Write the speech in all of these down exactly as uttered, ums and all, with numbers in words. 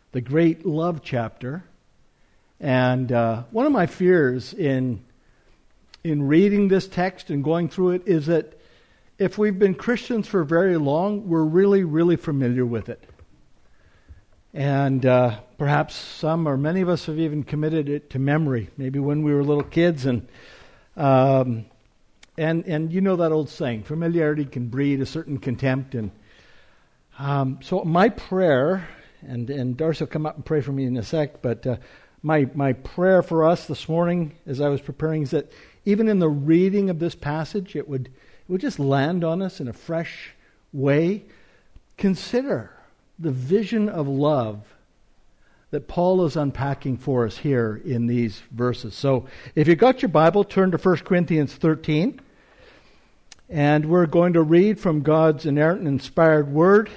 the great love chapter. And uh, one of my fears in in reading this text and going through it is that if we've been Christians for very long, we're really, really familiar with it. And uh, perhaps some or many of us have even committed it to memory, maybe when we were little kids. And um, and and you know that old saying, familiarity can breed a certain contempt. And um, so my prayer, and, and Darcy will come up and pray for me in a sec, but uh, my my prayer for us this morning as I was preparing is that even in the reading of this passage, it would it would just land on us in a fresh way. Consider the vision of love that Paul is unpacking for us here in these verses. So if you've got your Bible, turn to First Corinthians thirteen. And we're going to read from God's inerrant and inspired word.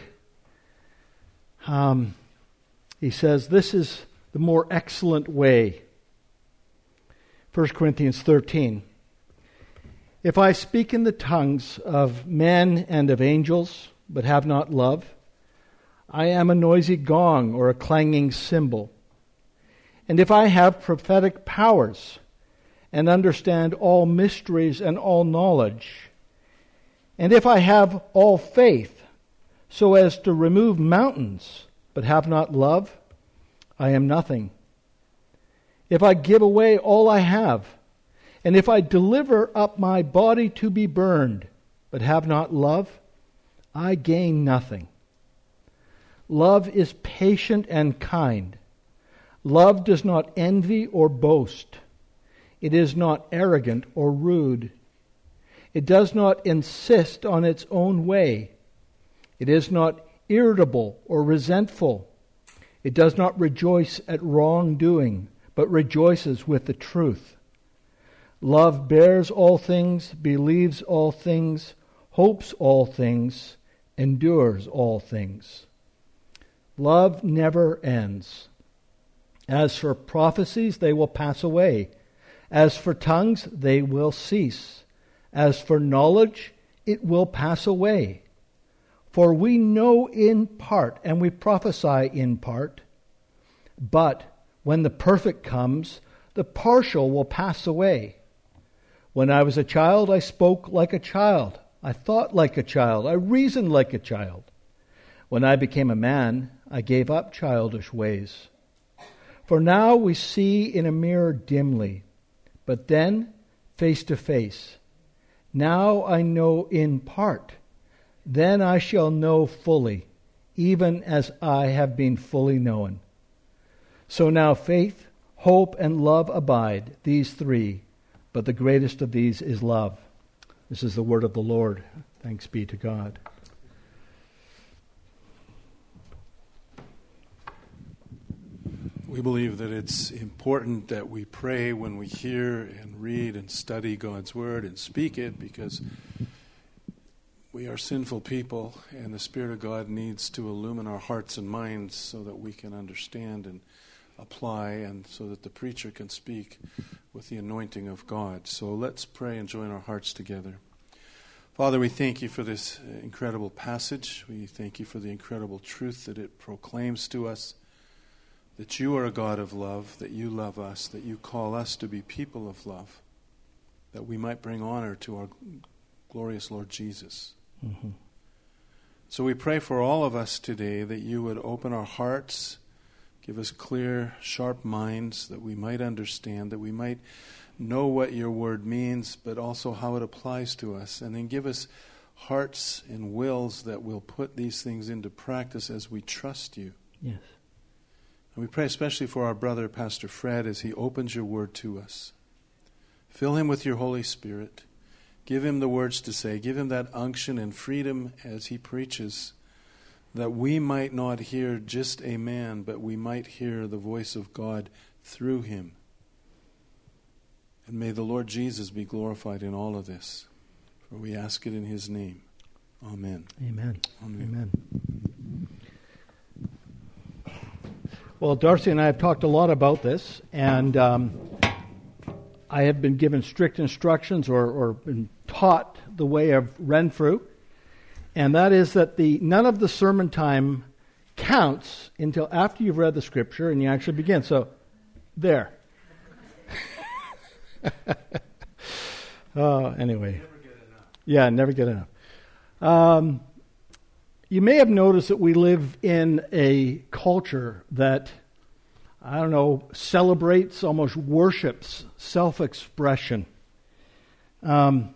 Um, he says, this is the more excellent way. First Corinthians thirteen. If I speak in the tongues of men and of angels, but have not love, I am a noisy gong or a clanging cymbal. And if I have prophetic powers and understand all mysteries and all knowledge, and if I have all faith so as to remove mountains, but have not love, I am nothing. If I give away all I have, and if I deliver up my body to be burned, but have not love, I gain nothing. Love is patient and kind. Love does not envy or boast. It is not arrogant or rude. It does not insist on its own way. It is not irritable or resentful. It does not rejoice at wrongdoing, but rejoices with the truth. Love bears all things, believes all things, hopes all things, endures all things. Love never ends. As for prophecies, they will pass away. As for tongues, they will cease. As for knowledge, it will pass away. For we know in part, and we prophesy in part. But when the perfect comes, the partial will pass away. When I was a child, I spoke like a child. I thought like a child. I reasoned like a child. When I became a man, I gave up childish ways. For now we see in a mirror dimly, but then face to face. Now I know in part. Then I shall know fully, even as I have been fully known. So now faith, hope, and love abide, these three, but the greatest of these is love. This is the word of the Lord. Thanks be to God. We believe that it's important that we pray when we hear and read and study God's Word and speak it, because we are sinful people and the Spirit of God needs to illumine our hearts and minds so that we can understand and apply, and so that the preacher can speak with the anointing of God. So let's pray and join our hearts together. Father, we thank you for this incredible passage. We thank you for the incredible truth that it proclaims to us, that you are a God of love, that you love us, that you call us to be people of love, that we might bring honor to our glorious Lord Jesus. Mm-hmm. So we pray for all of us today that you would open our hearts, give us clear, sharp minds, that we might understand, that we might know what your word means, but also how it applies to us. And then give us hearts and wills that will put these things into practice as we trust you. Yes. And we pray especially for our brother, Pastor Fred, as he opens your word to us. Fill him with your Holy Spirit. Give him the words to say. Give him that unction and freedom as he preaches, that we might not hear just a man, but we might hear the voice of God through him. And may the Lord Jesus be glorified in all of this. For we ask it in his name. Amen. Amen. Amen. Amen. Well, Darcy and I have talked a lot about this, and um, I have been given strict instructions or, or been taught the way of Renfrew, and that is that the none of the sermon time counts until after you've read the scripture and you actually begin. So, there. Oh, anyway. Never get enough. Yeah, never get enough. Um, you may have noticed that we live in a culture that, I don't know, celebrates, almost worships self-expression. Um,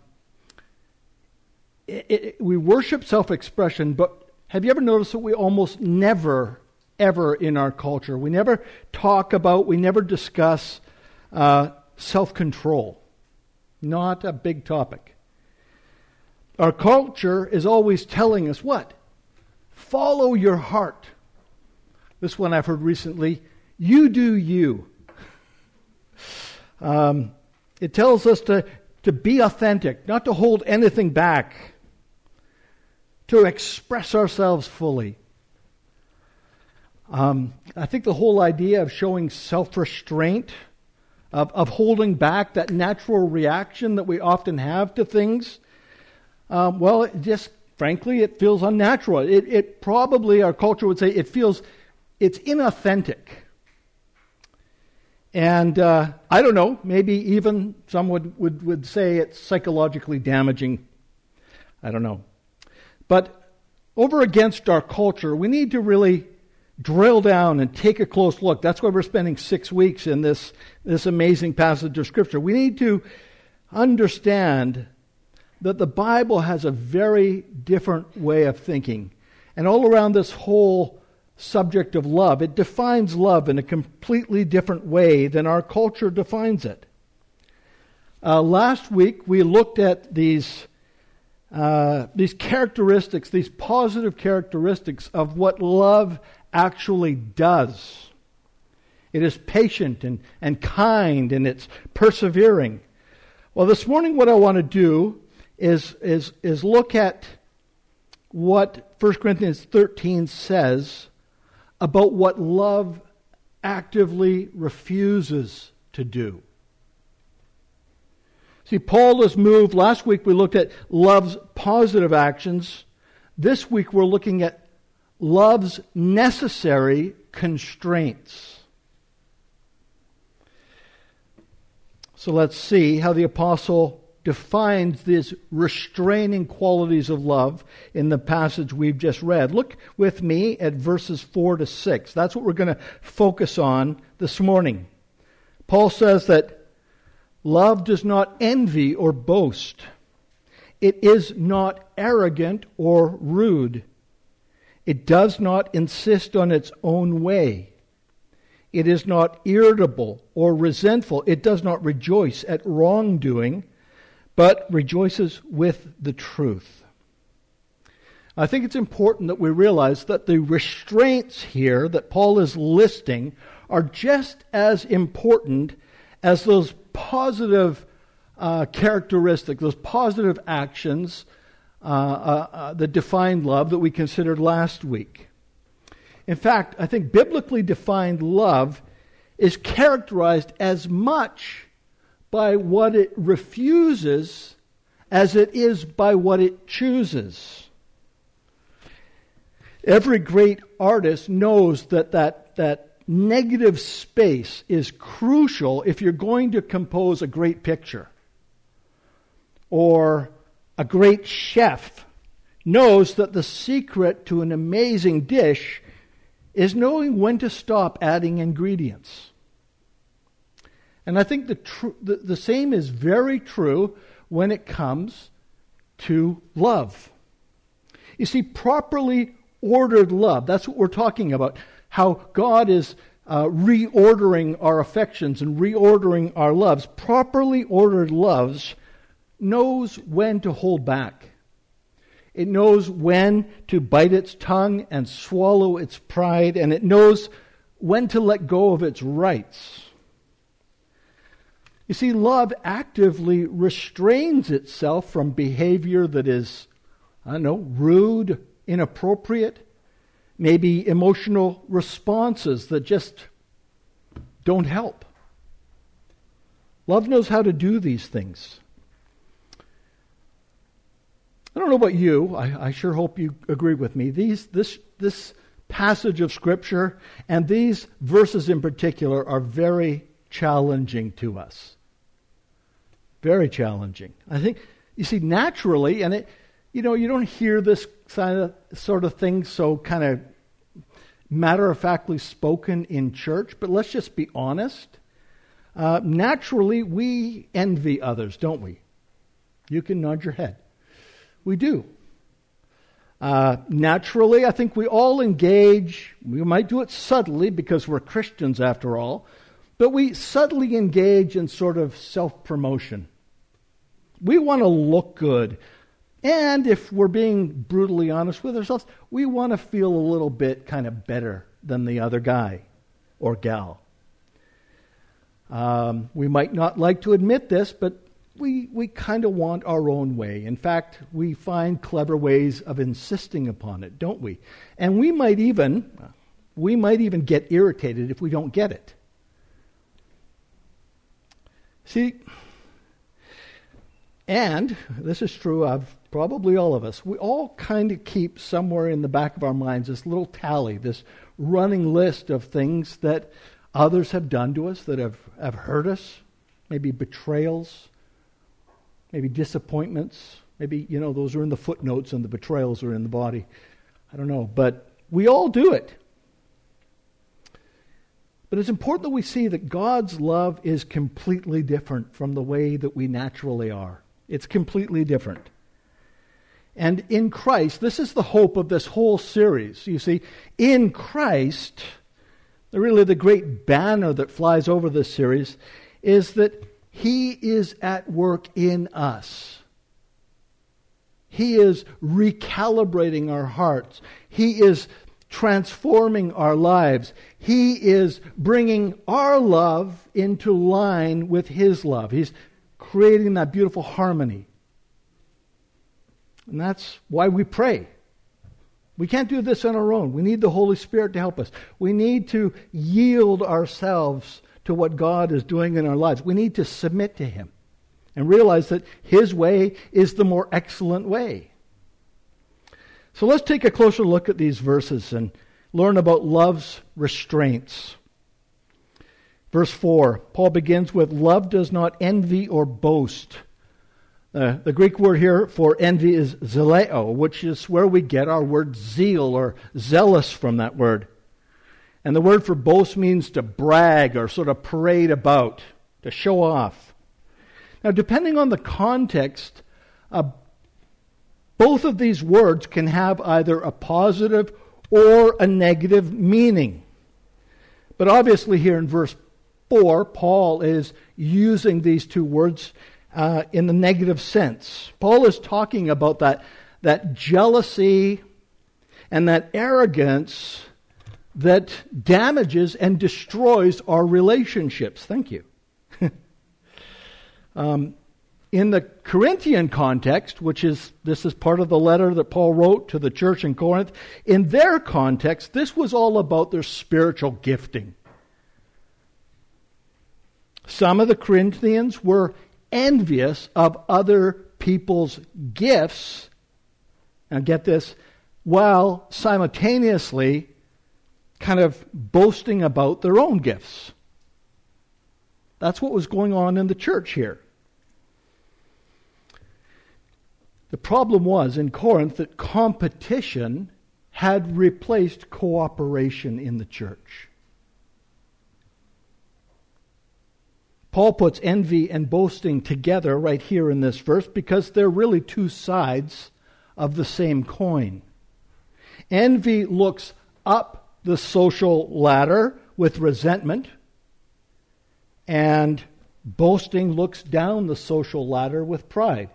it, it, we worship self-expression, but have you ever noticed that we almost never, ever in our culture, we never talk about, we never discuss uh, self-control. Not a big topic. Our culture is always telling us what? Follow your heart. This one I've heard recently. You do you. Um, it tells us to, to be authentic, not to hold anything back, to express ourselves fully. Um, I think the whole idea of showing self-restraint, of, of holding back that natural reaction that we often have to things, um, well, it just, frankly, it feels unnatural. It, it probably, our culture would say, it feels, it's inauthentic. And uh, I don't know, maybe even some would, would, would say it's psychologically damaging. I don't know. But over against our culture, we need to really drill down and take a close look. That's why we're spending six weeks in this, this amazing passage of Scripture. We need to understand that the Bible has a very different way of thinking. And all around this whole subject of love, it defines love in a completely different way than our culture defines it. Uh, last week we looked at these uh, these characteristics, these positive characteristics of what love actually does. It is patient and, and kind, and it's persevering. Well, this morning what I want to do is, is, is look at what First Corinthians thirteen says about what love actively refuses to do. See, Paul has moved. Last week we looked at love's positive actions. This week we're looking at love's necessary constraints. So let's see how the apostle defines these restraining qualities of love in the passage we've just read. Look with me at verses four to six. That's what we're going to focus on this morning. Paul says that love does not envy or boast. It is not arrogant or rude. It does not insist on its own way. It is not irritable or resentful. It does not rejoice at wrongdoing, but rejoices with the truth. I think it's important that we realize that the restraints here that Paul is listing are just as important as those positive uh, characteristics, those positive actions uh, uh, uh, that define love that we considered last week. In fact, I think biblically defined love is characterized as much by what it refuses as it is by what it chooses. Every great artist knows that that, that negative space is crucial if you're going to compose a great picture. Or a great chef knows that the secret to an amazing dish is knowing when to stop adding ingredients. And I think the, tr- the, the same is very true when it comes to love. You see, properly ordered love, that's what we're talking about. How God is uh, reordering our affections and reordering our loves. Properly ordered loves knows when to hold back. It knows when to bite its tongue and swallow its pride, and it knows when to let go of its rights. You see, love actively restrains itself from behavior that is, I don't know, rude, inappropriate, maybe emotional responses that just don't help. Love knows how to do these things. I don't know about you. I, I sure hope you agree with me. These, this, this passage of Scripture, and these verses in particular, are very challenging to us. Very challenging. I think, you see, naturally, and it, you know, you don't hear this kind of, sort of thing so kind of matter-of-factly spoken in church, but let's just be honest. Uh, naturally, we envy others, don't we? You can nod your head. We do. Uh, naturally, I think we all engage, we might do it subtly because we're Christians after all, but we subtly engage in sort of self-promotion. We want to look good. And if we're being brutally honest with ourselves, we want to feel a little bit kind of better than the other guy or gal. Um, we might not like to admit this, but we, we kind of want our own way. In fact, we find clever ways of insisting upon it, don't we? And we might even, we might even get irritated if we don't get it. See, and this is true of probably all of us. We all kind of keep somewhere in the back of our minds this little tally, this running list of things that others have done to us, that have, have hurt us, maybe betrayals, maybe disappointments, maybe, you know, those are in the footnotes and the betrayals are in the body. I don't know, but we all do it. But it's important that we see that God's love is completely different from the way that we naturally are. It's completely different. And in Christ, this is the hope of this whole series. You see, in Christ, really the great banner that flies over this series is that He is at work in us. He is recalibrating our hearts. He is transforming our lives. He is bringing our love into line with His love. He's creating that beautiful harmony. And that's why we pray. We can't do this on our own. We need the Holy Spirit to help us. We need to yield ourselves to what God is doing in our lives. We need to submit to Him and realize that His way is the more excellent way. So let's take a closer look at these verses and learn about love's restraints. Verse four, Paul begins with, love does not envy or boast. Uh, the Greek word here for envy is zaleo, which is where we get our word zeal or zealous from that word. And the word for boast means to brag or sort of parade about, to show off. Now, depending on the context, uh, both of these words can have either a positive or a negative meaning. But obviously here in verse four, Paul is using these two words uh, in the negative sense. Paul is talking about that, that jealousy and that arrogance that damages and destroys our relationships. Thank you. um, in the Corinthian context, which is, this is part of the letter that Paul wrote to the church in Corinth, in their context, this was all about their spiritual gifting. Some of the Corinthians were envious of other people's gifts, now get this, while simultaneously kind of boasting about their own gifts. That's what was going on in the church here. The problem was in Corinth that competition had replaced cooperation in the church. Paul puts envy and boasting together right here in this verse because they're really two sides of the same coin. Envy looks up the social ladder with resentment, and boasting looks down the social ladder with pride.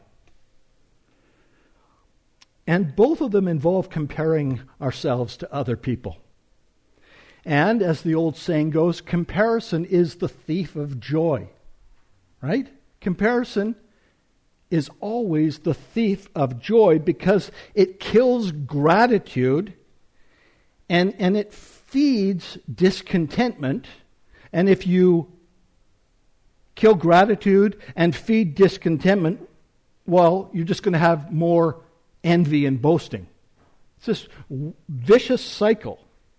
And both of them involve comparing ourselves to other people. And as the old saying goes, comparison is the thief of joy. Right? Comparison is always the thief of joy because it kills gratitude and, and it feeds discontentment. And if you kill gratitude and feed discontentment, well, you're just going to have more envy and boasting. It's this vicious cycle.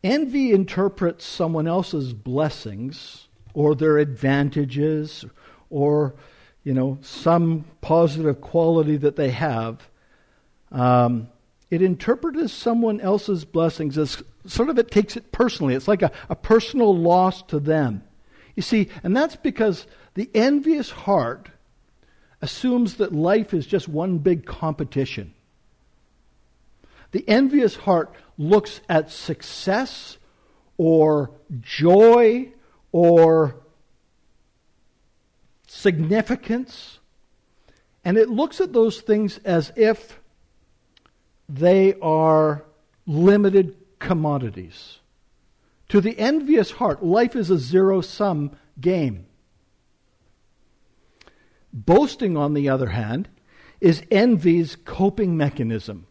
Envy interprets someone else's blessings or their advantages or, you know, some positive quality that they have. Um, it interprets someone else's blessings as sort of, it takes it personally. It's like a, a personal loss to them. You see, and that's because the envious heart assumes that life is just one big competition. The envious heart looks at success or joy or significance, and it looks at those things as if they are limited commodities. To the envious heart, life is a zero-sum game. Boasting, on the other hand, is envy's coping mechanism.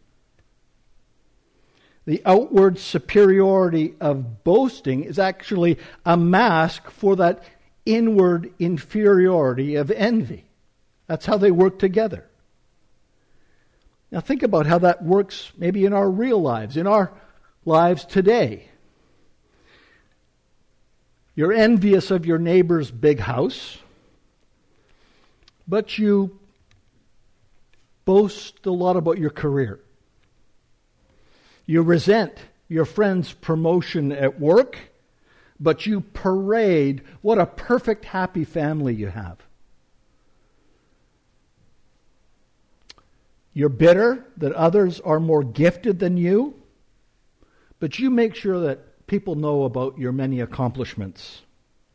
The outward superiority of boasting is actually a mask for that inward inferiority of envy. That's how they work together. Now think about how that works maybe in our real lives, in our lives today. You're envious of your neighbor's big house, but you boast a lot about your career. You resent your friend's promotion at work, but you parade what a perfect, happy family you have. You're bitter that others are more gifted than you, but you make sure that people know about your many accomplishments.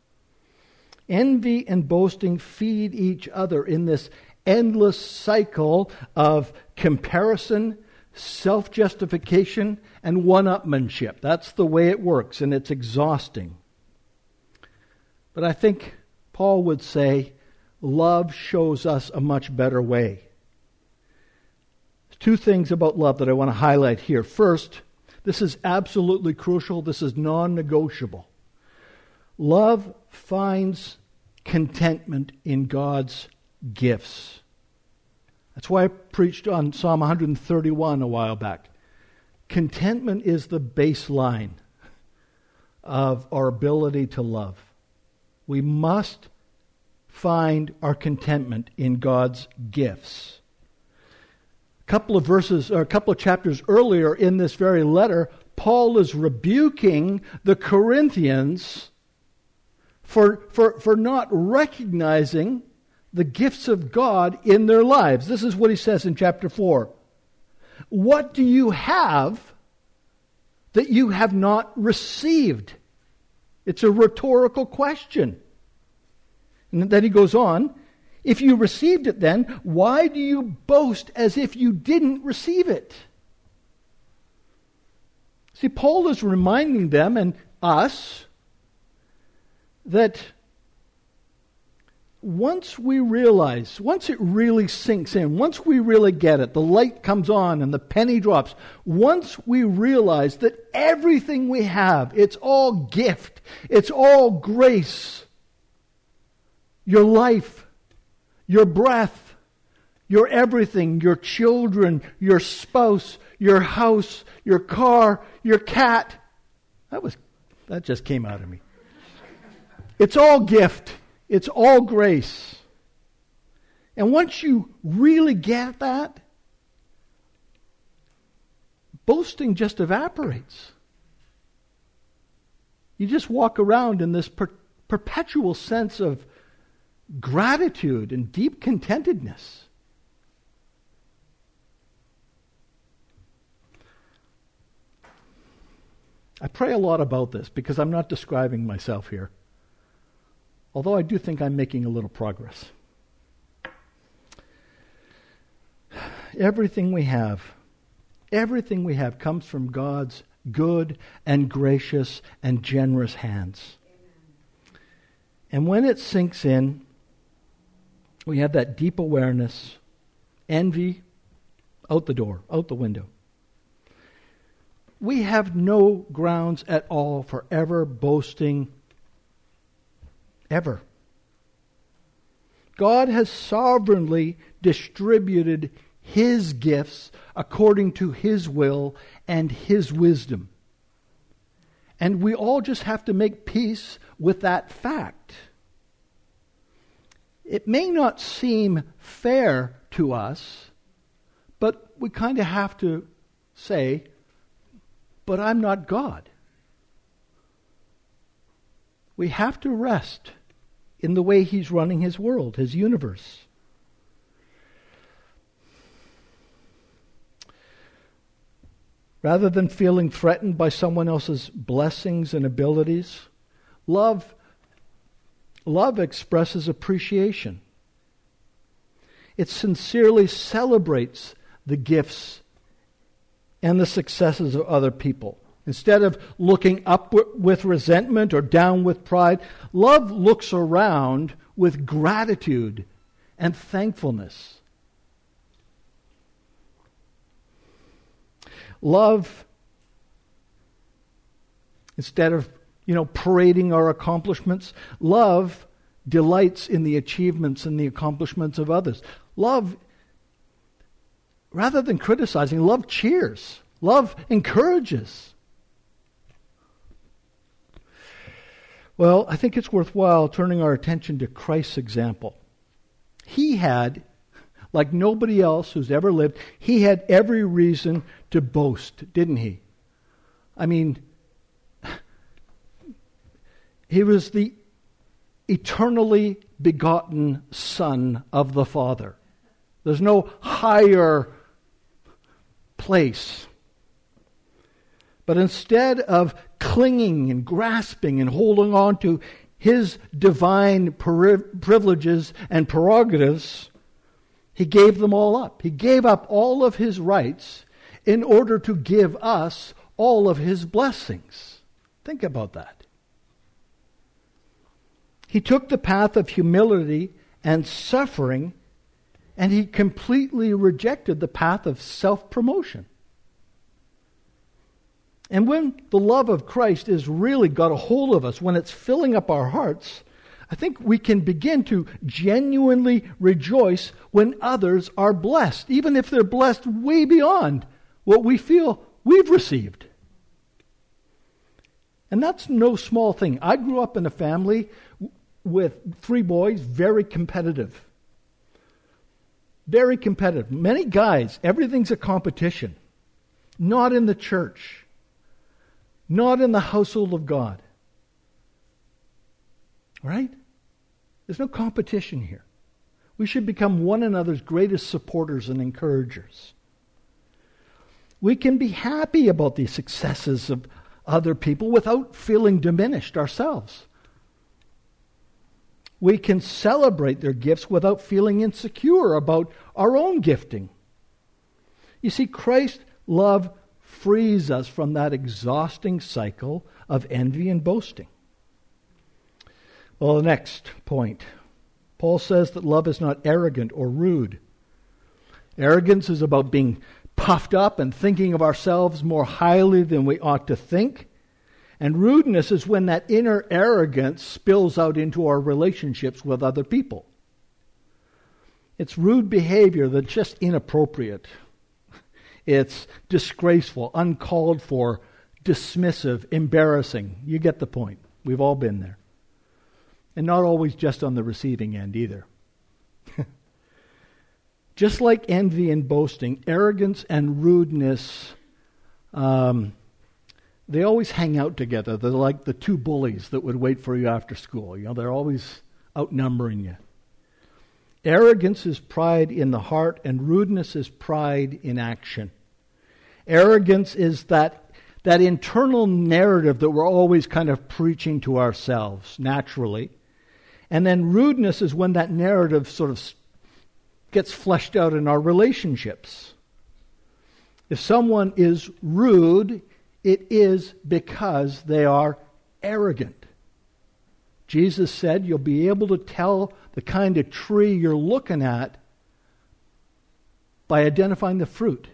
Envy and boasting feed each other in this endless cycle of comparison, self-justification, and one-upmanship. That's the way it works, and it's exhausting. But I think Paul would say, love shows us a much better way. There's two things about love that I want to highlight here. First, this is absolutely crucial. This is non-negotiable. Love finds contentment in God's gifts. That's why I preached on Psalm one thirty-one a while back. Contentment is the baseline of our ability to love. We must find our contentment in God's gifts. A couple of verses, or a couple of chapters earlier in this very letter, Paul is rebuking the Corinthians for, for, for not recognizing the gifts of God in their lives. This is what he says in chapter four. What do you have that you have not received? It's a rhetorical question. And then he goes on, if you received it then, why do you boast as if you didn't receive it? See, Paul is reminding them and us that once we realize, once it really sinks in, once we really get it, the light comes on and the penny drops, once we realize that everything we have, it's all gift, it's all grace, your life, your breath, your everything, your children, your spouse, your house, your car, your cat. That was, that just came out of me. It's all gift. It's all grace. And once you really get that, boasting just evaporates. You just walk around in this per- perpetual sense of gratitude and deep contentedness. I pray a lot about this because I'm not describing myself here. Although I do think I'm making a little progress. Everything we have, everything we have comes from God's good and gracious and generous hands. Amen. And when it sinks in, we have that deep awareness, envy, out the door, out the window. We have no grounds at all for ever boasting, ever. God has sovereignly distributed His gifts according to His will and His wisdom. And we all just have to make peace with that fact. It may not seem fair to us, but we kind of have to say, but I'm not God. We have to rest in the way He's running His world, His universe. Rather than feeling threatened by someone else's blessings and abilities, love, love expresses appreciation. It sincerely celebrates the gifts and the successes of other people. Instead of looking up with resentment or down with pride, love looks around with gratitude and thankfulness. Love, instead of, you know, parading our accomplishments, love delights in the achievements and the accomplishments of others. Love, rather than criticizing, love cheers. Love encourages. Well, I think it's worthwhile turning our attention to Christ's example. He had, like nobody else who's ever lived, He had every reason to boast, didn't He? I mean, He was the eternally begotten Son of the Father. There's no higher place. But instead of clinging and grasping and holding on to His divine privileges and prerogatives, He gave them all up. He gave up all of His rights in order to give us all of His blessings. Think about that. He took the path of humility and suffering, and He completely rejected the path of self-promotion. And when the love of Christ is really got a hold of us, when it's filling up our hearts, I think we can begin to genuinely rejoice when others are blessed, even if they're blessed way beyond what we feel we've received. And that's no small thing. I grew up in a family with three boys, very competitive. Very competitive. Many guys, everything's a competition. Not in the church. Not in the household of God. Right? There's no competition here. We should become one another's greatest supporters and encouragers. We can be happy about the successes of other people without feeling diminished ourselves. We can celebrate their gifts without feeling insecure about our own gifting. You see, Christ's love frees us from that exhausting cycle of envy and boasting. Well, the next point. Paul says that love is not arrogant or rude. Arrogance is about being puffed up and thinking of ourselves more highly than we ought to think. And rudeness is when that inner arrogance spills out into our relationships with other people. It's rude behavior that's just inappropriate. It's disgraceful, uncalled for, dismissive, embarrassing. You get the point. We've all been there. And not always just on the receiving end either. Just like envy and boasting, arrogance and rudeness, um, they always hang out together. They're like the two bullies that would wait for you after school. You know, they're always outnumbering you. Arrogance is pride in the heart, and rudeness is pride in action. Arrogance is that, that internal narrative that we're always kind of preaching to ourselves, naturally. And then rudeness is when that narrative sort of gets fleshed out in our relationships. If someone is rude, it is because they are arrogant. Jesus said you'll be able to tell the kind of tree you're looking at by identifying the fruit.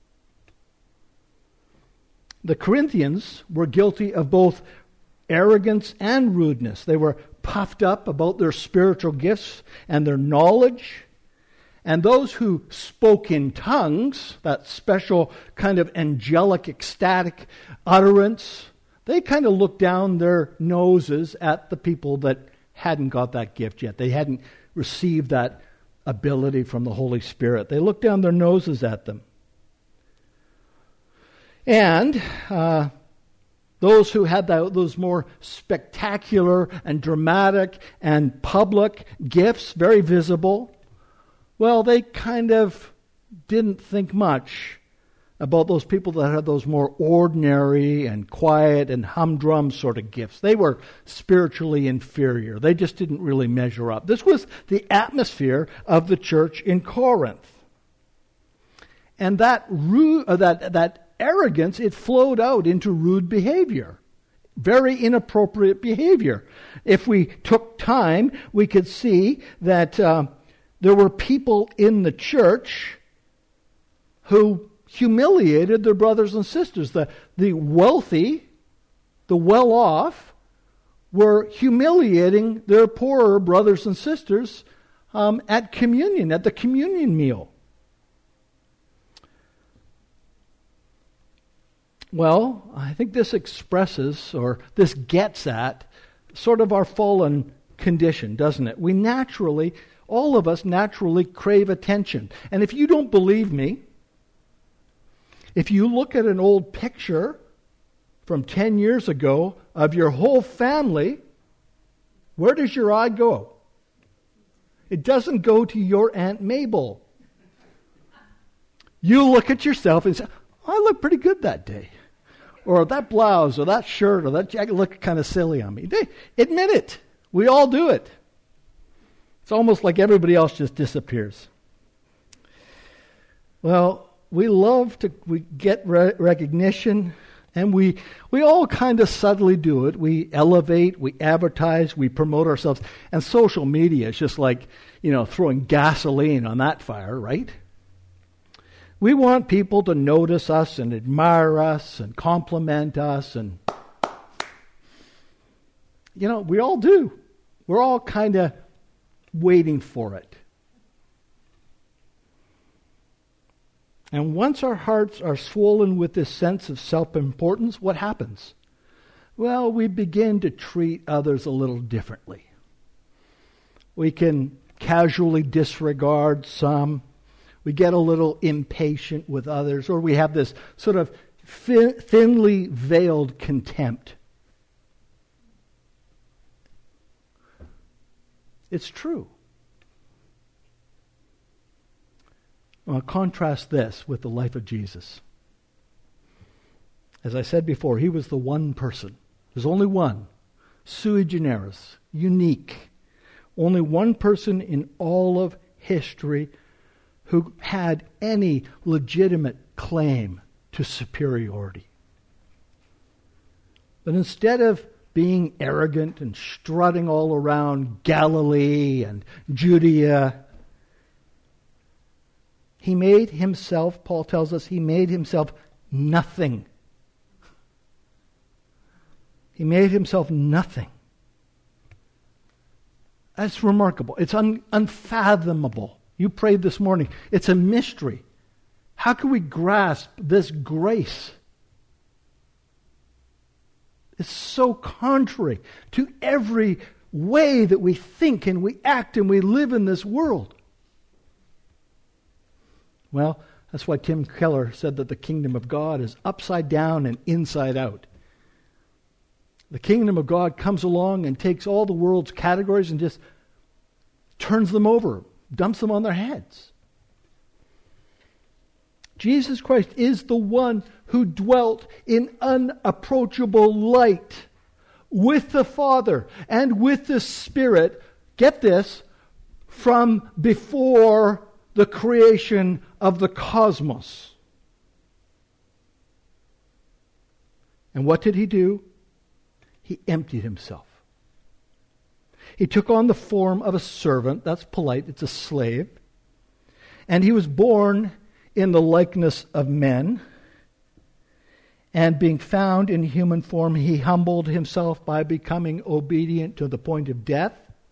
The Corinthians were guilty of both arrogance and rudeness. They were puffed up about their spiritual gifts and their knowledge. And those who spoke in tongues, that special kind of angelic, ecstatic utterance They kind of looked down their noses at the people that hadn't got that gift yet. They hadn't received that ability from the Holy Spirit. They looked down their noses at them. And uh, those who had that, those more spectacular and dramatic and public gifts, very visible, well, they kind of didn't think much about those people that had those more ordinary and quiet and humdrum sort of gifts. They were spiritually inferior. They just didn't really measure up. This was the atmosphere of the church in Corinth. And that rude, uh, that that arrogance, it flowed out into rude behavior. Very inappropriate behavior. If we took time, we could see that uh, there were people in the church who humiliated their brothers and sisters. The, the wealthy, the well-off, were humiliating their poorer brothers and sisters um, at communion, at the communion meal. Well, I think this expresses, or this gets at, sort of our fallen condition, doesn't it? We naturally, all of us naturally crave attention. And if you don't believe me, if you look at an old picture from ten years ago of your whole family, where does your eye go? It doesn't go to your Aunt Mabel. You look at yourself and say, I look pretty good that day. Or that blouse, or that shirt, or that jacket looked kind of silly on me. They, admit it. We all do it. It's almost like everybody else just disappears. Well, we love to we get re- recognition, and we we all kind of subtly do it. We elevate, we advertise, we promote ourselves. And social media is just like, you know, throwing gasoline on that fire, right? We want people to notice us and admire us and compliment us. And, you know, we all do. We're all kind of waiting for it. And once our hearts are swollen with this sense of self-importance, what happens? Well, we begin to treat others a little differently. We can casually disregard some. We get a little impatient with others, or we have this sort of thin, thinly veiled contempt. It's true. I'll contrast this with the life of Jesus. As I said before, he was the one person. There's only one. Sui generis. Unique. Only one person in all of history who had any legitimate claim to superiority. But instead of being arrogant and strutting all around Galilee and Judea, he made himself, Paul tells us, he made himself nothing. He made himself nothing. That's remarkable. It's un- unfathomable. You prayed this morning. It's a mystery. How can we grasp this grace? It's so contrary to every way that we think and we act and we live in this world. Well, that's why Tim Keller said that the kingdom of God is upside down and inside out. The kingdom of God comes along and takes all the world's categories and just turns them over, dumps them on their heads. Jesus Christ is the one who dwelt in unapproachable light with the Father and with the Spirit, get this, from before the creation of the cosmos. And what did he do? He emptied himself. He took on the form of a servant. That's polite. It's a slave. And he was born in the likeness of men. And being found in human form, he humbled himself by becoming obedient to the point of death.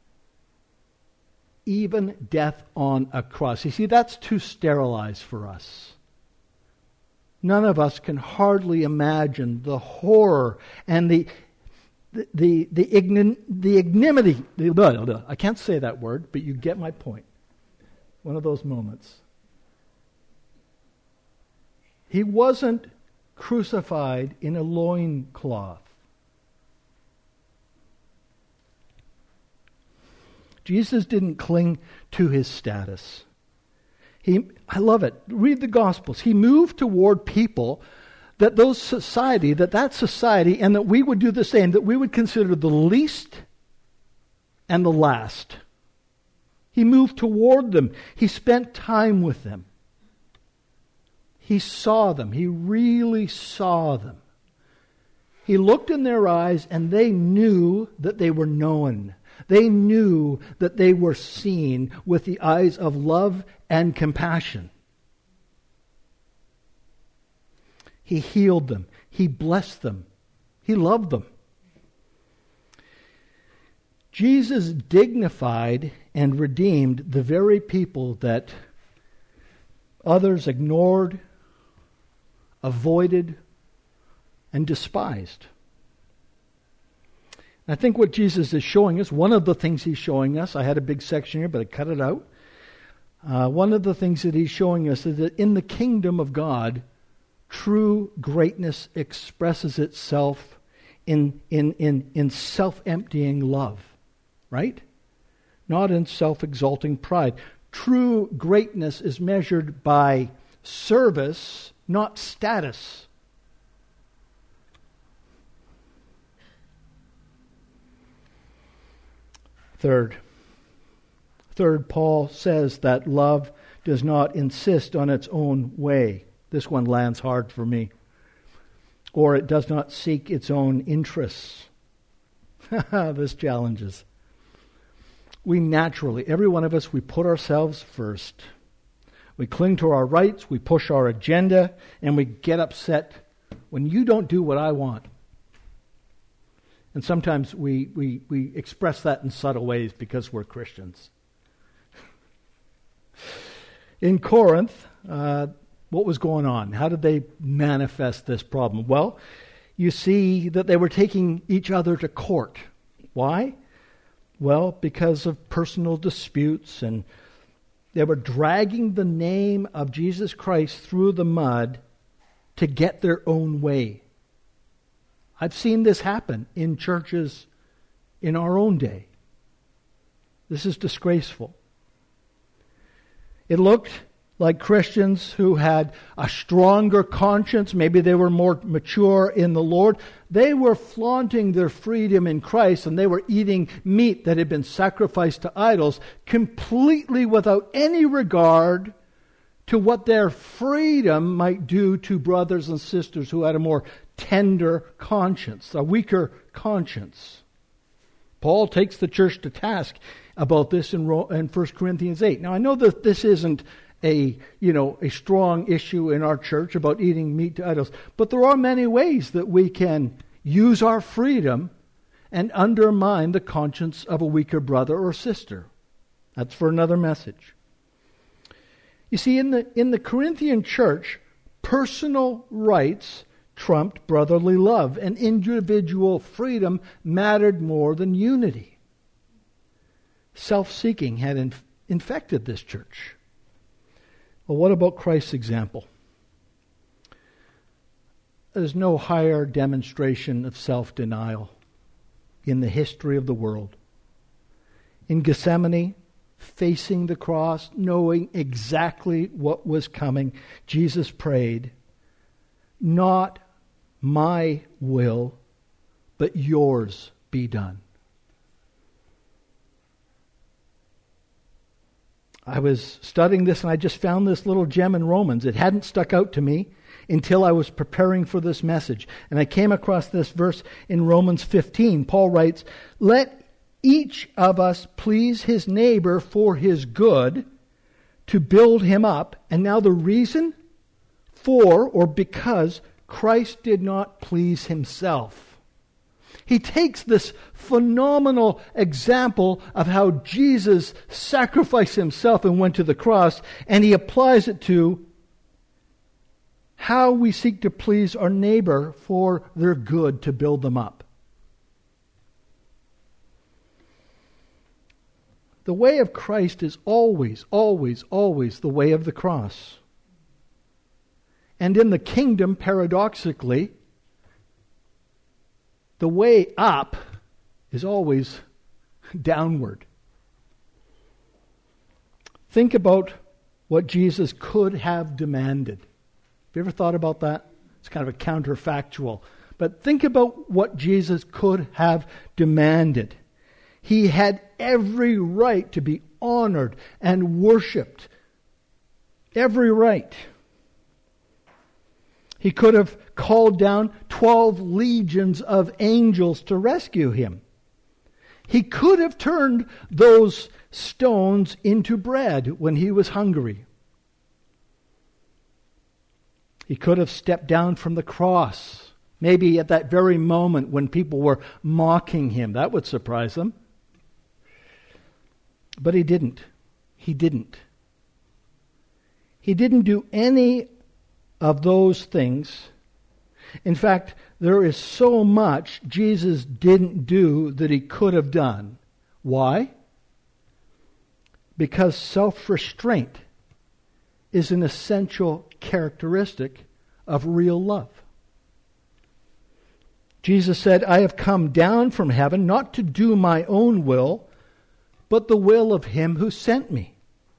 Even death on a cross. You see, that's too sterilized for us. none of us can hardly imagine the horror and the the the the, ign- the ignominy. The, blah, blah, blah. I can't say that word, but you get my point. One of those moments. He wasn't crucified in a loincloth. Jesus didn't cling to his status. He, I love it. Read the Gospels. He moved toward people that those society, that that society, and that we would do the same, that we would consider the least and the last. He moved toward them. He spent time with them. He saw them. He really saw them. He looked in their eyes and they knew that they were known. They knew that they were seen with the eyes of love and compassion. He healed them. He blessed them. He loved them. Jesus dignified and redeemed the very people that others ignored, avoided, and despised. I think what Jesus is showing us, one of the things he's showing us, I had a big section here, but I cut it out. Uh, one of the things that he's showing us is that in the kingdom of God, true greatness expresses itself in, in, in, in self-emptying love, right? Not in self-exalting pride. True greatness is measured by service, not status. Third, third, Paul says that love does not insist on its own way. This one lands hard for me. Or it does not seek its own interests. This challenges. We naturally, every one of us, we put ourselves first. We cling to our rights, we push our agenda, and we get upset when you don't do what I want. And sometimes we, we, we express that in subtle ways because we're Christians. In Corinth, uh, what was going on? How did they manifest this problem? Well, you see that they were taking each other to court. Why? Well, because of personal disputes, and they were dragging the name of Jesus Christ through the mud to get their own way. I've seen this happen in churches in our own day. This is disgraceful. It looked like Christians who had a stronger conscience, maybe they were more mature in the Lord, they were flaunting their freedom in Christ, and they were eating meat that had been sacrificed to idols completely without any regard to what their freedom might do to brothers and sisters who had a more tender conscience, a weaker conscience. Paul takes the church to task about this in First Corinthians eight. Now, I know that this isn't a, you know, a strong issue in our church about eating meat to idols, but there are many ways that we can use our freedom and undermine the conscience of a weaker brother or sister. That's for another message. You see, in the in the Corinthian church, personal rights trumped brotherly love, and individual freedom mattered more than unity. Self-seeking had inf- infected this church. Well, what about Christ's example? There's no higher demonstration of self-denial in the history of the world. In Gethsemane, facing the cross, knowing exactly what was coming, Jesus prayed, "Not my will, but yours be done." I was studying this and I just found this little gem in Romans. It hadn't stuck out to me until I was preparing for this message. And I came across this verse in Romans fifteen. Paul writes, "Let each of us please his neighbor for his good, to build him up." And now the reason for or because Christ did not please himself. He takes this phenomenal example of how Jesus sacrificed himself and went to the cross, and he applies it to how we seek to please our neighbor for their good, to build them up. The way of Christ is always, always, always the way of the cross. And in the kingdom, paradoxically, the way up is always downward. Think about what Jesus could have demanded. Have you ever thought about that? It's kind of a counterfactual. But think about what Jesus could have demanded. He had every right to be honored and worshipped. Every right. He could have called down twelve legions of angels to rescue him. He could have turned those stones into bread when he was hungry. He could have stepped down from the cross, maybe at that very moment when people were mocking him. That would surprise them. But he didn't. He didn't. He didn't do any of those things. In fact, there is so much Jesus didn't do that he could have done. Why? Because self-restraint is an essential characteristic of real love. Jesus said, I have come down from heaven not to do my own will, but the will of him who sent me.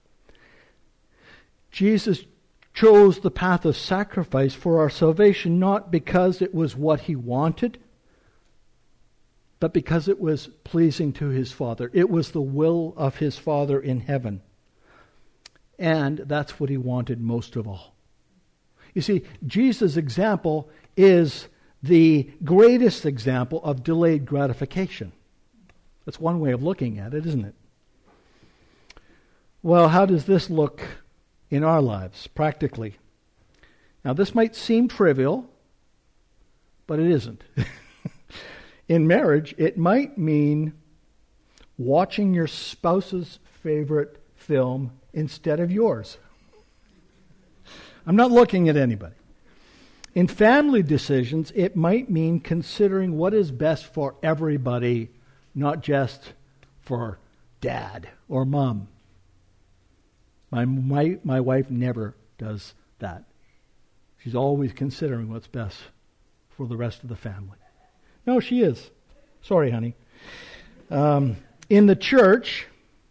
Jesus chose the path of sacrifice for our salvation not because it was what he wanted, but because it was pleasing to his Father. It was the will of his Father in heaven. And that's what he wanted most of all. You see, Jesus' example is the greatest example of delayed gratification. That's one way of looking at it, isn't it? Well, how does this look in our lives, practically? Now, this might seem trivial, but it isn't. In marriage, it might mean watching your spouse's favorite film instead of yours. I'm not looking at anybody. In family decisions, it might mean considering what is best for everybody, not just for dad or mom. My, my, my wife never does that. She's always considering what's best for the rest of the family. No, she is. Sorry, honey. Um, in the church,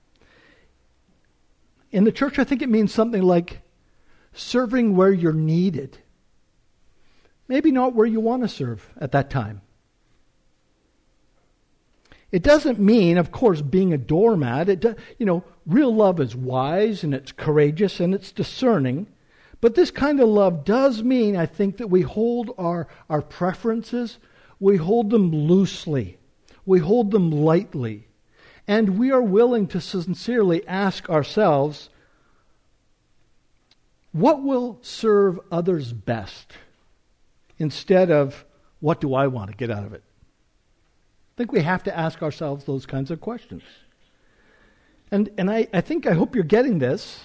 in the church, I think it means something like serving where you're needed. Maybe not where you want to serve at that time. It doesn't mean, of course, being a doormat. It do, you know, real love is wise and it's courageous and it's discerning. But this kind of love does mean, I think, that we hold our, our preferences, we hold them loosely, we hold them lightly, and we are willing to sincerely ask ourselves, what will serve others best? Instead of, what do I want to get out of it? I think we have to ask ourselves those kinds of questions. And and I, I think, I hope you're getting this,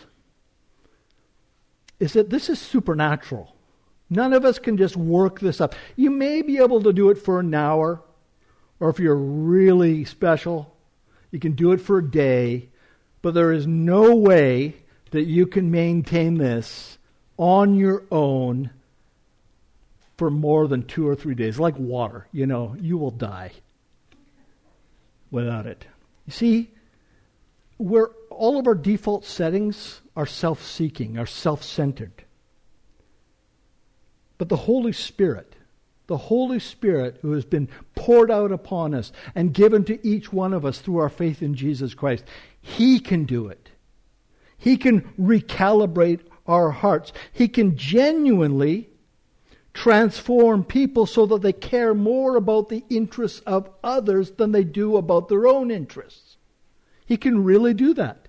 is that this is supernatural. None of us can just work this up. You may be able to do it for an hour, or if you're really special, you can do it for a day, but there is no way that you can maintain this on your own for more than two or three days. Like water, you know, you will die without it. You see, we're, all of our default settings are self-seeking, are self-centered. But the Holy Spirit, the Holy Spirit who has been poured out upon us and given to each one of us through our faith in Jesus Christ, He can do it. He can recalibrate our hearts. He can genuinely transform people so that they care more about the interests of others than they do about their own interests. He can really do that.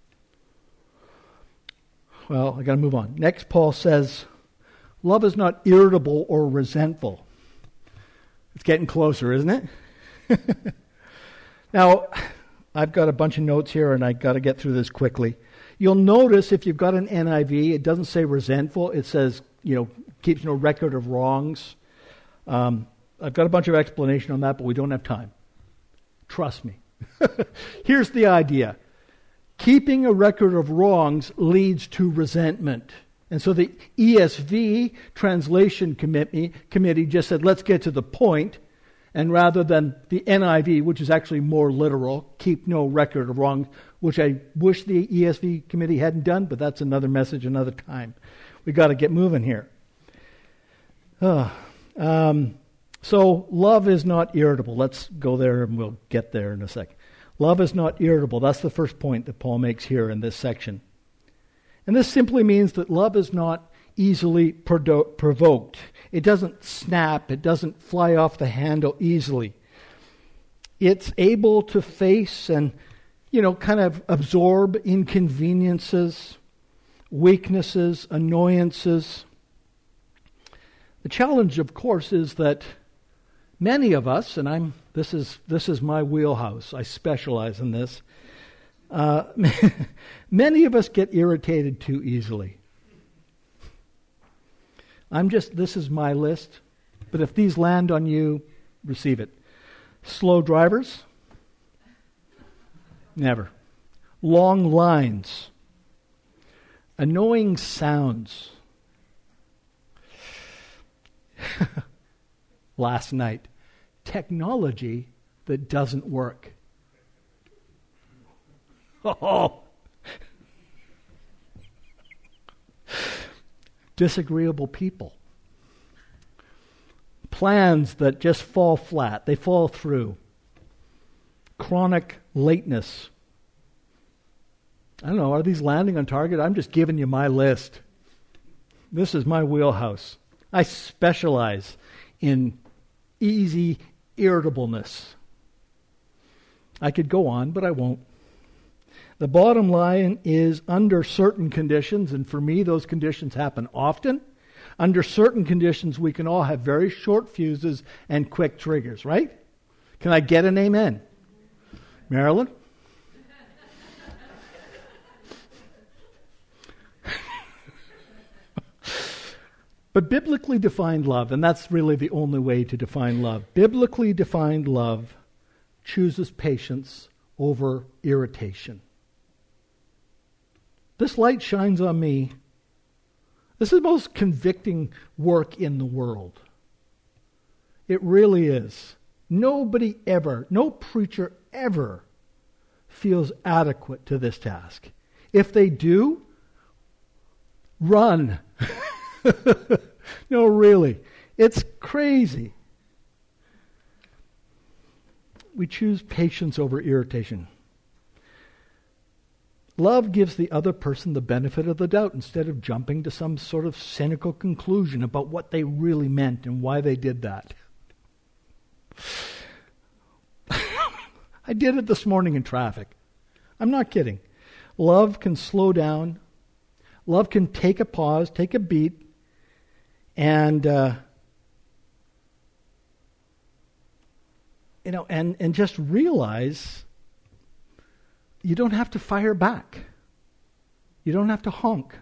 Well, I got to move on. Next, Paul says, love is not irritable or resentful. It's getting closer, isn't it? Now, I've got a bunch of notes here, and I got to get through this quickly. You'll notice if you've got an N I V, it doesn't say resentful, it says you know, keeps no record of wrongs. Um, I've got a bunch of explanation on that, but we don't have time. Trust me. Here's the idea. Keeping a record of wrongs leads to resentment. And so the E S V translation committee, committee just said, let's get to the point. And rather than the N I V, which is actually more literal, keep no record of wrongs, which I wish the E S V committee hadn't done, but that's another message, another time. We got to get moving here. Uh, um, so love is not irritable. Let's go there and we'll get there in a second. Love is not irritable. That's the first point that Paul makes here in this section. And this simply means that love is not easily prodo- provoked. It doesn't snap. It doesn't fly off the handle easily. It's able to face and, you know, kind of absorb inconveniences, weaknesses, annoyances. The challenge, of course, is that many of us, and I'm this is this is my wheelhouse. I specialize in this. Uh, many of us get irritated too easily. I'm just, this is my list, but if these land on you, receive it. Slow drivers? Never. Long lines. Annoying sounds. Last night. Technology that doesn't work. Oh. Disagreeable people. Plans that just fall flat. They fall through. Chronic lateness. I don't know, are these landing on target? I'm just giving you my list. This is my wheelhouse. I specialize in easy irritableness. I could go on, but I won't. The bottom line is, under certain conditions, and for me those conditions happen often, under certain conditions we can all have very short fuses and quick triggers, right? Can I get an amen? Marilyn? But biblically defined love, and that's really the only way to define love, biblically defined love chooses patience over irritation. This light shines on me. This is the most convicting work in the world. It really is. Nobody ever, no preacher ever feels adequate to this task. If they do, run. No, really. It's crazy. We choose patience over irritation. Love gives the other person the benefit of the doubt instead of jumping to some sort of cynical conclusion about what they really meant and why they did that. I did it this morning in traffic. I'm not kidding. Love can slow down. Love can take a pause, take a beat, and uh, you know, and and just realize you don't have to fire back. You don't have to honk.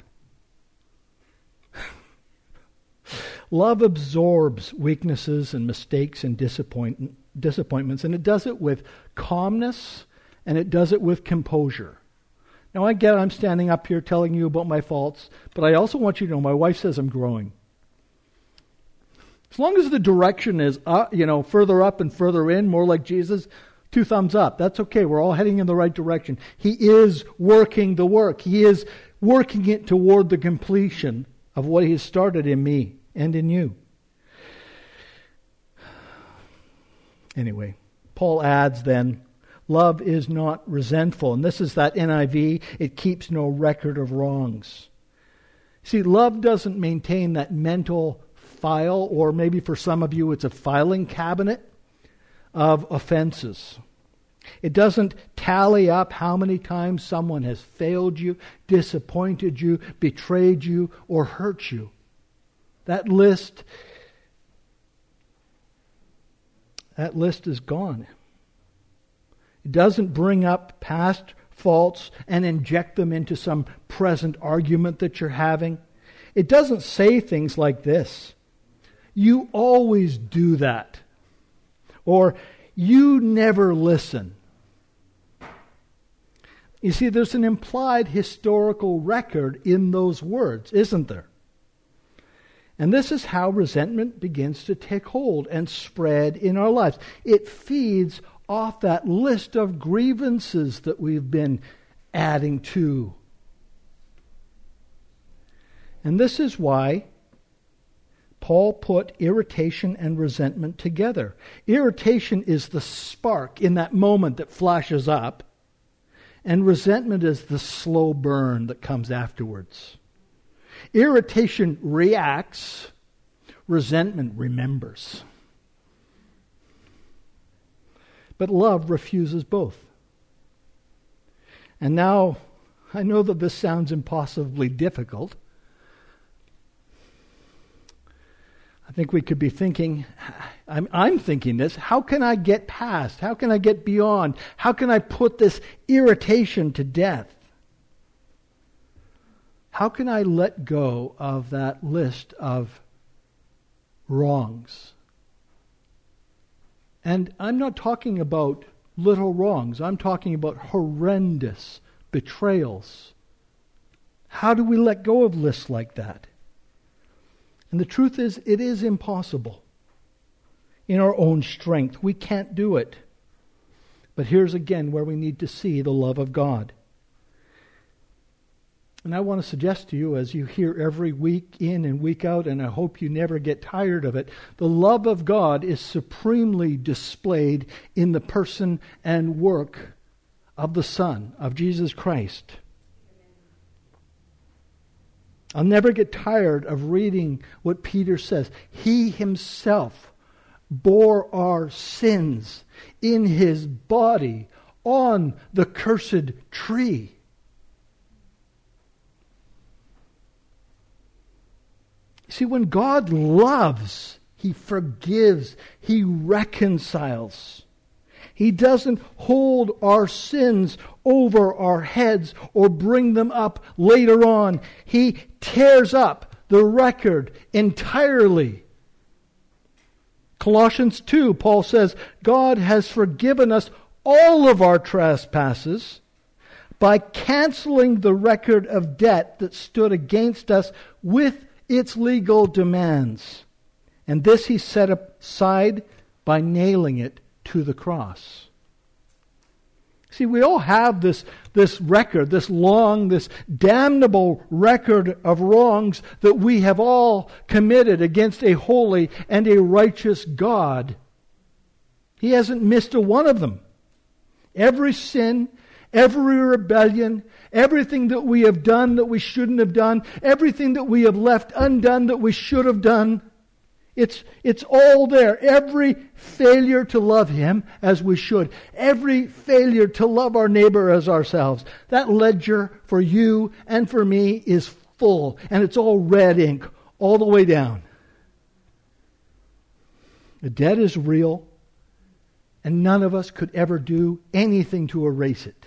Love absorbs weaknesses and mistakes and disappoint, disappointments, and it does it with calmness, and it does it with composure. Now, I get I'm standing up here telling you about my faults, but I also want you to know my wife says I'm growing. As long as the direction is, uh, you know, further up and further in, more like Jesus, two thumbs up. That's okay. We're all heading in the right direction. He is working the work. He is working it toward the completion of what He has started in me and in you. Anyway, Paul adds then, love is not resentful. And this is that N I V, it keeps no record of wrongs. See, love doesn't maintain that mental file, or maybe for some of you it's a filing cabinet of offenses. It doesn't tally up how many times someone has failed you, disappointed you, betrayed you, or hurt you. That list, that list is gone. It doesn't bring up past faults and inject them into some present argument that you're having. It doesn't say things like this: "You always do that," or "You never listen." You see, there's an implied historical record in those words, isn't there? And this is how resentment begins to take hold and spread in our lives. It feeds off that list of grievances that we've been adding to. And this is why Paul put irritation and resentment together. Irritation is the spark in that moment that flashes up, and resentment is the slow burn that comes afterwards. Irritation reacts, resentment remembers. But love refuses both. And now, I know that this sounds impossibly difficult. I think we could be thinking, I'm, I'm thinking this, how can I get past? How can I get beyond? How can I put this irritation to death? How can I let go of that list of wrongs? And I'm not talking about little wrongs. I'm talking about horrendous betrayals. How do we let go of lists like that? And the truth is, it is impossible. In our own strength, we can't do it. But here's again where we need to see the love of God. And I want to suggest to you, as you hear every week in and week out, and I hope you never get tired of it, the love of God is supremely displayed in the person and work of the Son, of Jesus Christ. I'll never get tired of reading what Peter says. He himself bore our sins in his body on the cursed tree. See, when God loves, he forgives, he reconciles. He doesn't hold our sins over our heads or bring them up later on. He tears up the record entirely. Colossians two, Paul says, God has forgiven us all of our trespasses by canceling the record of debt that stood against us with its legal demands. And this he set aside by nailing it to the cross. See, we all have this, this record, this long, this damnable record of wrongs that we have all committed against a holy and a righteous God. He hasn't missed a one of them. Every sin, every rebellion, everything that we have done that we shouldn't have done, everything that we have left undone that we should have done, It's it's all there. Every failure to love him as we should. Every failure to love our neighbor as ourselves. That ledger for you and for me is full. And it's all red ink all the way down. The debt is real. And none of us could ever do anything to erase it.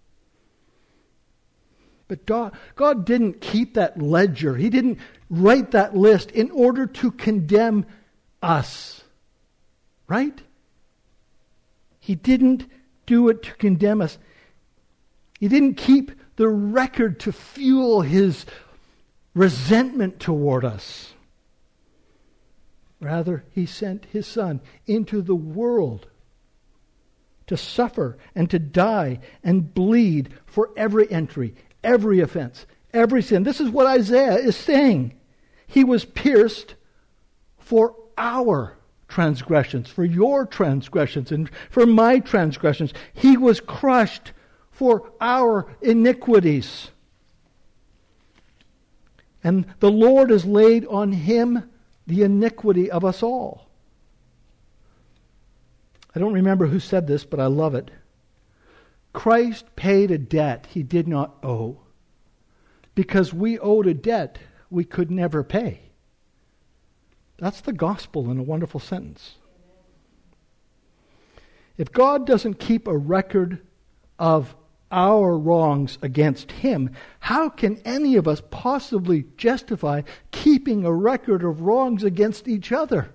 But God, God didn't keep that ledger. He didn't write that list in order to condemn us. Right? He didn't do it to condemn us. He didn't keep the record to fuel his resentment toward us. Rather, he sent his Son into the world to suffer and to die and bleed for every entry, every offense, every sin. This is what Isaiah is saying. He was pierced for our transgressions, for your transgressions, and for my transgressions. He was crushed for our iniquities. And the Lord has laid on him the iniquity of us all. I don't remember who said this, but I love it. Christ paid a debt he did not owe because we owed a debt we could never pay. That's the gospel in a wonderful sentence. If God doesn't keep a record of our wrongs against him, how can any of us possibly justify keeping a record of wrongs against each other?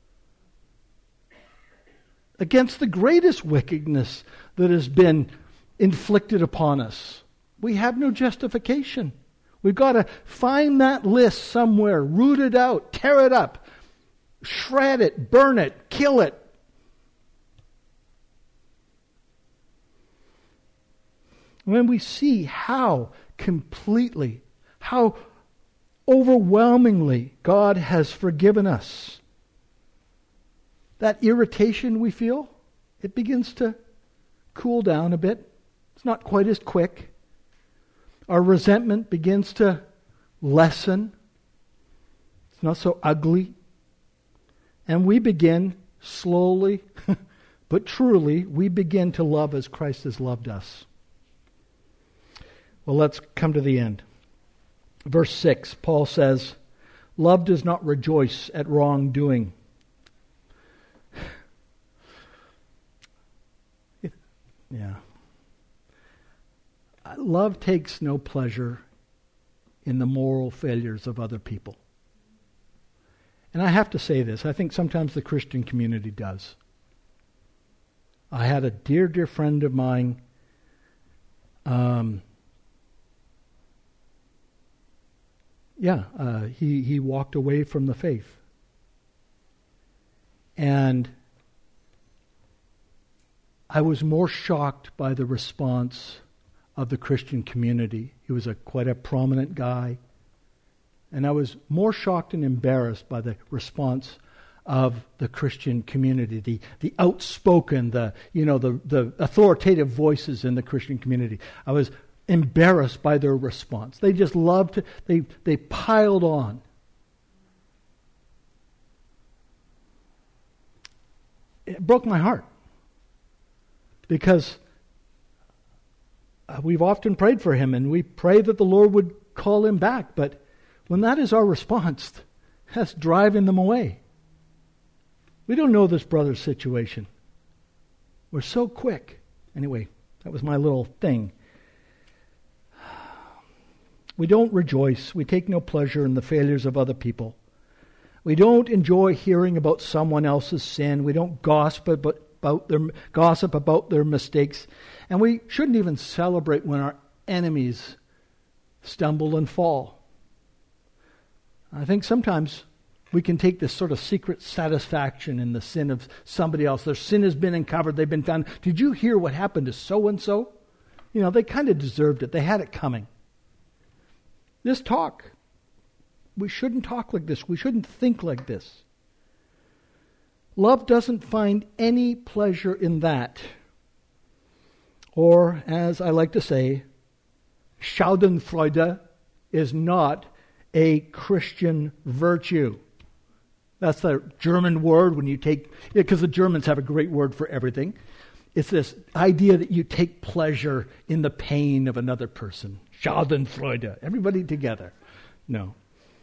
Against the greatest wickedness that has been inflicted upon us. We have no justification. We've got to find that list somewhere, root it out, tear it up, shred it, burn it, kill it. When we see how completely, how overwhelmingly God has forgiven us, that irritation we feel, it begins to cool down a bit. It's not quite as quick. Our resentment begins to lessen. It's not so ugly. And we begin slowly, but truly, we begin to love as Christ has loved us. Well, let's come to the end. Verse six, Paul says, love does not rejoice at wrongdoing. Yeah. Love takes no pleasure in the moral failures of other people. And I have to say this, I think sometimes the Christian community does. I had a dear, dear friend of mine, um, Yeah, uh, he, he walked away from the faith. And I was more shocked by the response of the Christian community. He was a quite a prominent guy. And I was more shocked and embarrassed by the response of the Christian community, the, the outspoken, the you know, the, the authoritative voices in the Christian community. I was embarrassed by their response. They just loved to, they they piled on. It broke my heart. Because we've often prayed for him and we pray that the Lord would call him back, but when that is our response, that's driving them away. We don't know this brother's situation. We're so quick. Anyway, that was my little thing. We don't rejoice. We take no pleasure in the failures of other people. We don't enjoy hearing about someone else's sin. We don't gossip about, about their gossip about their mistakes. And we shouldn't even celebrate when our enemies stumble and fall. I think sometimes we can take this sort of secret satisfaction in the sin of somebody else. Their sin has been uncovered. They've been found. Did you hear what happened to so-and-so? You know, they kind of deserved it. They had it coming. This talk. We shouldn't talk like this. We shouldn't think like this. Love doesn't find any pleasure in that. Or, as I like to say, Schadenfreude is not a Christian virtue. That's the German word when you take, because the Germans have a great word for everything. It's this idea that you take pleasure in the pain of another person. Schadenfreude. Everybody together. No.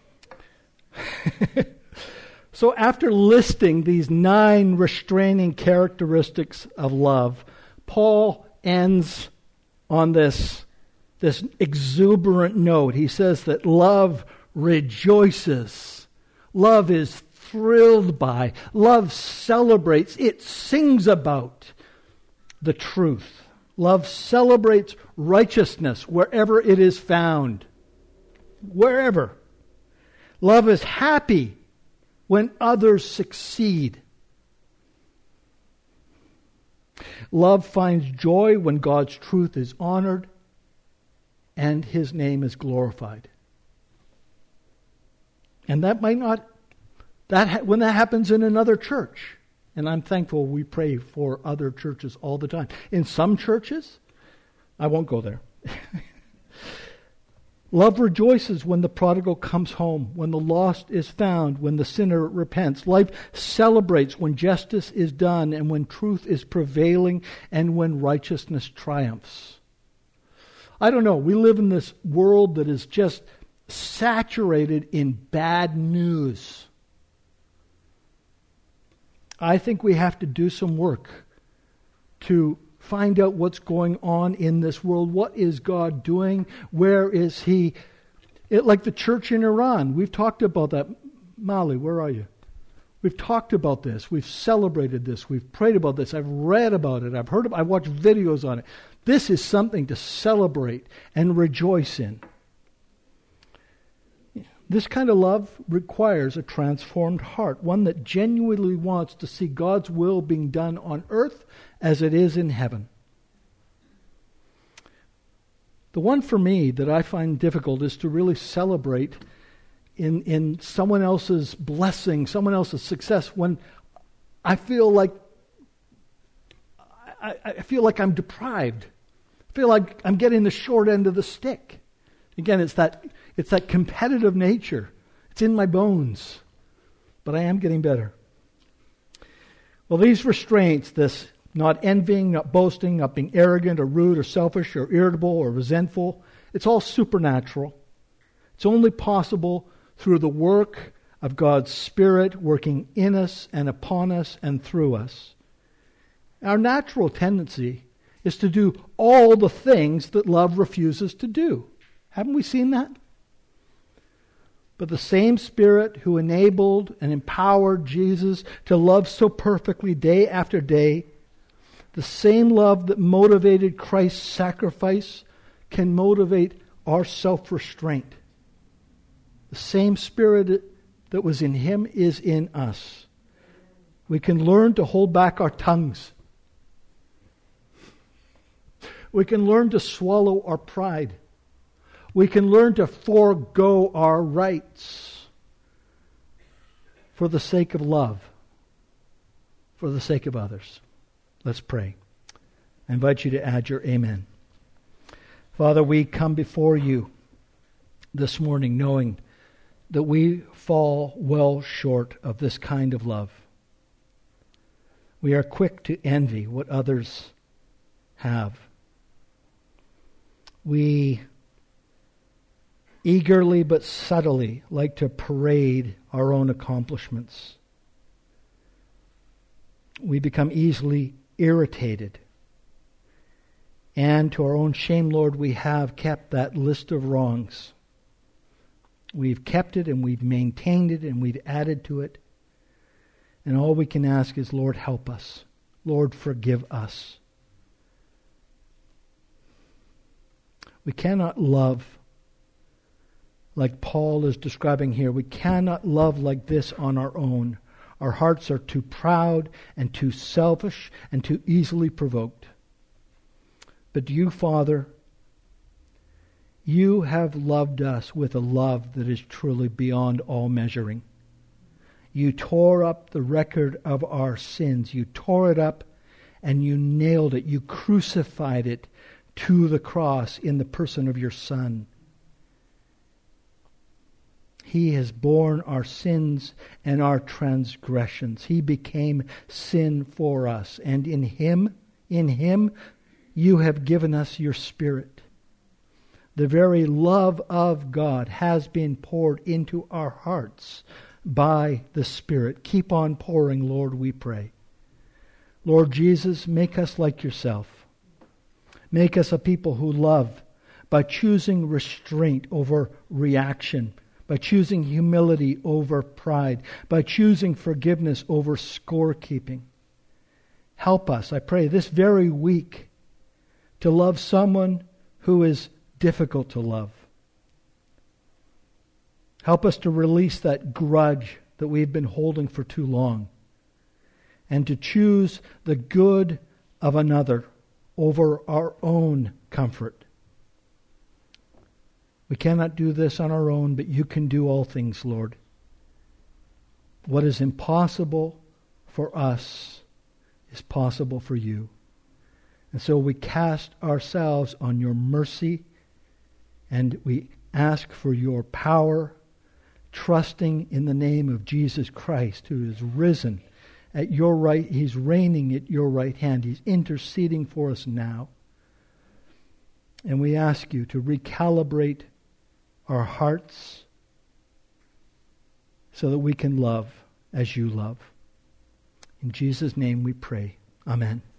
So after listing these nine restraining characteristics of love, Paul ends on this, this exuberant note. He says that love rejoices. Love is thrilled by. Love celebrates. It sings about the truth. Love celebrates righteousness wherever it is found. Wherever. Love is happy when others succeed. Love finds joy when God's truth is honored and His name is glorified. And that might not, that when that happens in another church, and I'm thankful we pray for other churches all the time. In some churches, I won't go there. Love rejoices when the prodigal comes home, when the lost is found, when the sinner repents. Life celebrates when justice is done and when truth is prevailing and when righteousness triumphs. I don't know, we live in this world that is just saturated in bad news. I think we have to do some work to find out what's going on in this world. What is God doing? Where is He? It, like the church in Iran. We've talked about that. Mali, where are you? We've talked about this. We've celebrated this. We've prayed about this. I've read about it. I've heard of, I've watched videos on it. This is something to celebrate and rejoice in. This kind of love requires a transformed heart, one that genuinely wants to see God's will being done on earth as it is in heaven. The one for me that I find difficult is to really celebrate in, in someone else's blessing, someone else's success, when I feel like I, I feel like I'm deprived. I feel like I'm getting the short end of the stick. Again, it's that it's that competitive nature. It's in my bones. But I am getting better. Well, these restraints, this not envying, not boasting, not being arrogant or rude or selfish or irritable or resentful, it's all supernatural. It's only possible through the work of God's Spirit working in us and upon us and through us. Our natural tendency is to do all the things that love refuses to do. Haven't we seen that? But the same Spirit who enabled and empowered Jesus to love so perfectly day after day, the same love that motivated Christ's sacrifice can motivate our self-restraint. The same Spirit that was in Him is in us. We can learn to hold back our tongues. We can learn to swallow our pride. We can learn to forego our rights for the sake of love, for the sake of others. Let's pray. I invite you to add your amen. Father, we come before you this morning knowing that we fall well short of this kind of love. We are quick to envy what others have. We eagerly but subtly like to parade our own accomplishments. We become easily irritated. And to our own shame, Lord, we have kept that list of wrongs. We've kept it and we've maintained it and we've added to it. And all we can ask is, Lord, help us. Lord, forgive us. We cannot love like Paul is describing here. We cannot love like this on our own. Our hearts are too proud and too selfish and too easily provoked. But you, Father, you have loved us with a love that is truly beyond all measuring. You tore up the record of our sins. You tore it up and you nailed it. You crucified it to the cross in the person of your Son. He has borne our sins and our transgressions. He became sin for us. And in Him, in Him, you have given us your Spirit. The very love of God has been poured into our hearts by the Spirit. Keep on pouring, Lord, we pray. Lord Jesus, make us like yourself. Make us a people who love by choosing restraint over reaction, by choosing humility over pride, by choosing forgiveness over scorekeeping. Help us, I pray, this very week to love someone who is difficult to love. Help us to release that grudge that we've been holding for too long and to choose the good of another over our own comfort. We cannot do this on our own, but you can do all things, Lord. What is impossible for us is possible for you. And so we cast ourselves on your mercy and we ask for your power, trusting in the name of Jesus Christ, who is risen at your right. He's reigning at your right hand. He's interceding for us now. And we ask you to recalibrate our hearts so that we can love as you love. In Jesus' name we pray. Amen.